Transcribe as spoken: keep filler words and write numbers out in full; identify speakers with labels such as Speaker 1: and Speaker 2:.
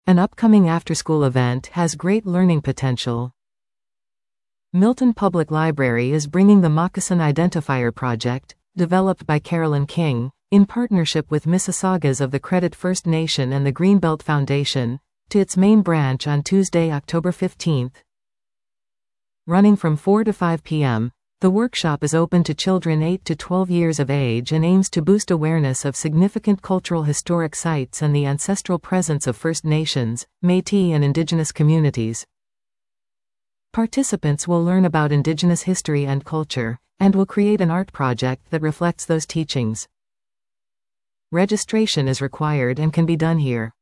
Speaker 1: An upcoming after-school event has great learning potential. Milton Public Library is bringing the Moccasin Identifier project, developed by Carolyn King, in partnership with Mississaugas of the Credit First Nation and the Greenbelt Foundation, to its main branch on Tuesday, October fifteenth. Running from four to five p m, the workshop is open to children eight to twelve years of age and aims to boost awareness of significant cultural historic sites and the ancestral presence of First Nations, Métis and Indigenous communities. Participants will learn about Indigenous history and culture, and will create an art project that reflects those teachings. Registration is required and can be done here.